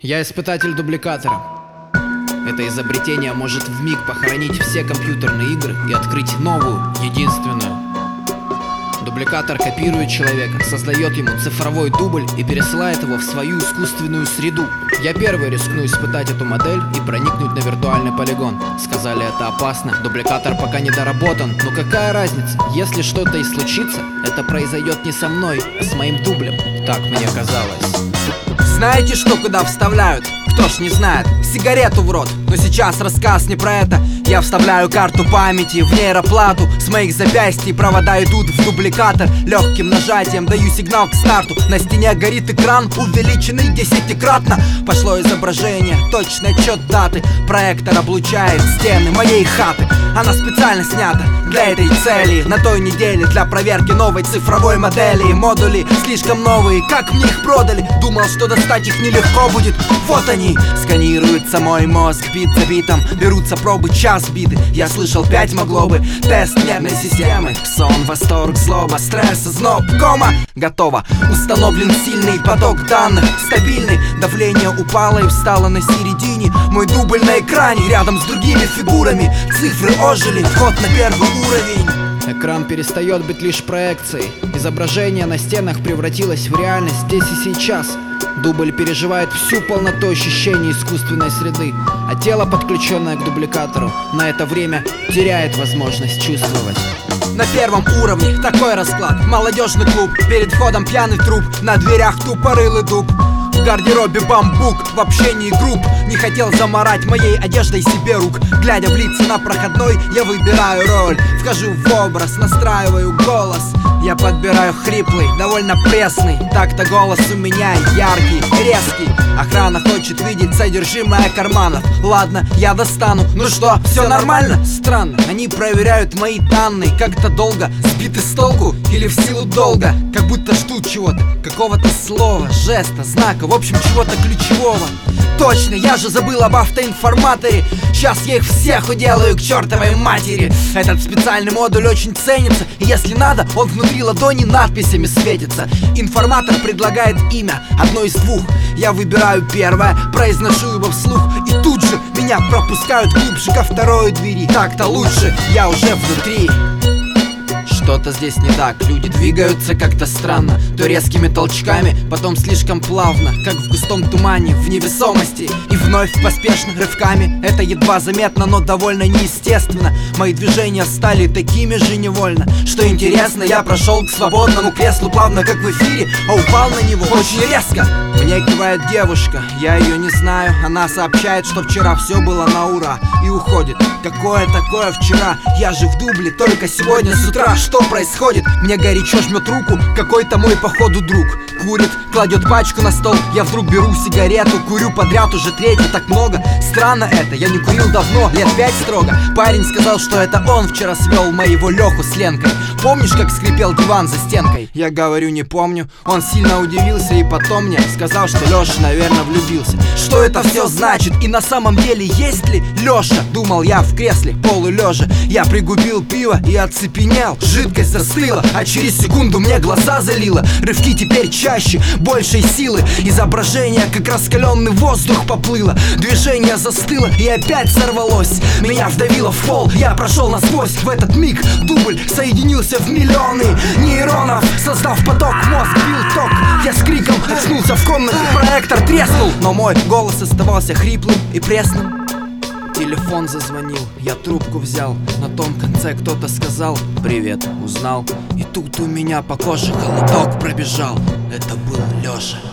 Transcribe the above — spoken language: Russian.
Я испытатель дубликатора. Это изобретение может вмиг похоронить все компьютерные игры и открыть новую, единственную. Дубликатор копирует человека, создает ему цифровой дубль и пересылает его в свою искусственную среду. Я первый рискну испытать эту модель и проникнуть на виртуальный полигон. Сказали, это опасно, дубликатор пока не доработан. Но какая разница, если что-то и случится, это произойдет не со мной, а с моим дублем. Так мне казалось. Знаете, что куда вставляют? Кто ж не знает, сигарету в рот. Но сейчас рассказ не про это. Я вставляю карту памяти в нейроплату. С моих запястий провода идут в дубликатор. Легким нажатием даю сигнал к старту. На стене горит экран, увеличенный 10-кратно. Пошло изображение, точный отчет даты. Проектор облучает стены моей хаты. Она специально снята для этой цели. На той неделе для проверки новой цифровой модели. Модули слишком новые, как мне их продали. Думал, что достать их нелегко будет. Вот они, сканируется мой мозг бит за битом. Берутся пробы, час биты. Я слышал 5 могло бы. Тест нервной системы. Сон, восторг, злоба, стресс, зноб, кома. Готово, установлен сильный поток данных. Стабильный, давление упало и встало на середине. Мой дубль на экране, рядом с другими фигурами. Цифры ожили, вход на первый уровень. Экран перестает быть лишь проекцией. Изображение на стенах превратилось в реальность здесь и сейчас. Дубль переживает всю полноту ощущений искусственной среды, а тело, подключенное к дубликатору, на это время теряет возможность чувствовать. На первом уровне такой расклад. Молодежный клуб, перед входом пьяный труп. На дверях тупорылый дуб. В гардеробе бамбук, в общении групп. Не хотел заморать моей одеждой себе рук. Глядя в лица на проходной, я выбираю роль. Вхожу в образ, настраиваю голос. Я подбираю хриплый, довольно пресный. Так-то голос у меня яркий, резкий. Охрана хочет видеть содержимое карманов. Ладно, я достану. Ну что, все нормально? Странно, они проверяют мои данные. Как-то долго, сбиты с толку или в силу долга. Как будто ждут чего-то, какого-то слова, жеста, знака, в общем, чего-то ключевого. Точно, я же забыл об автоинформаторе. Сейчас я их всех уделаю к чертовой матери. Этот специальный модуль очень ценится. И если надо, он внутри ладони надписями светится. Информатор предлагает имя, одно из двух. Я выбираю первое, произношу его вслух. И тут же меня пропускают глубже ко второй двери. Так-то лучше, я уже внутри. Что-то здесь не так, люди двигаются как-то странно. То резкими толчками, потом слишком плавно. Как в густом тумане, в невесомости. И вновь поспешно рывками. Это едва заметно, но довольно неестественно. Мои движения стали такими же невольно. Что интересно, я прошел к свободному креслу плавно, как в эфире, а упал на него очень резко. Мне кивает девушка, я ее не знаю. Она сообщает, что вчера все было на ура. И уходит. Какое такое вчера? Я же в дубле только сегодня с утра. Что происходит? Мне горячо жмет руку какой-то мой походу друг. Курит, кладет пачку на стол. Я вдруг беру сигарету, курю подряд уже третью, так много. Странно это, я не курил давно, лет 5 строго. Парень сказал, что это он вчера свел моего Леху с Ленкой. Помнишь, как скрипел диван за стенкой? Я говорю, не помню. Он сильно удивился и потом мне сказал, что Леша, наверное, влюбился. Что это все значит? И на самом деле есть ли Леша? Думал я в кресле, полулежа. Я пригубил пиво и оцепенел. Жидкость застыла, а через секунду мне глаза залило. Рывки теперь чаще, большей силы. Изображение, как раскаленный воздух, поплыло. Движение застыло и опять сорвалось. Меня вдавило в пол, я прошел насквозь. В этот миг дубль соединился в миллионы нейронов, создав поток, мозг бил ток. Я с криком очнулся в комнате, проектор треснул, но мой голос оставался хриплым и пресным. Телефон зазвонил, я трубку взял. На том конце кто-то сказал: «Привет», узнал. И тут у меня по коже холодок пробежал. Это был Леша.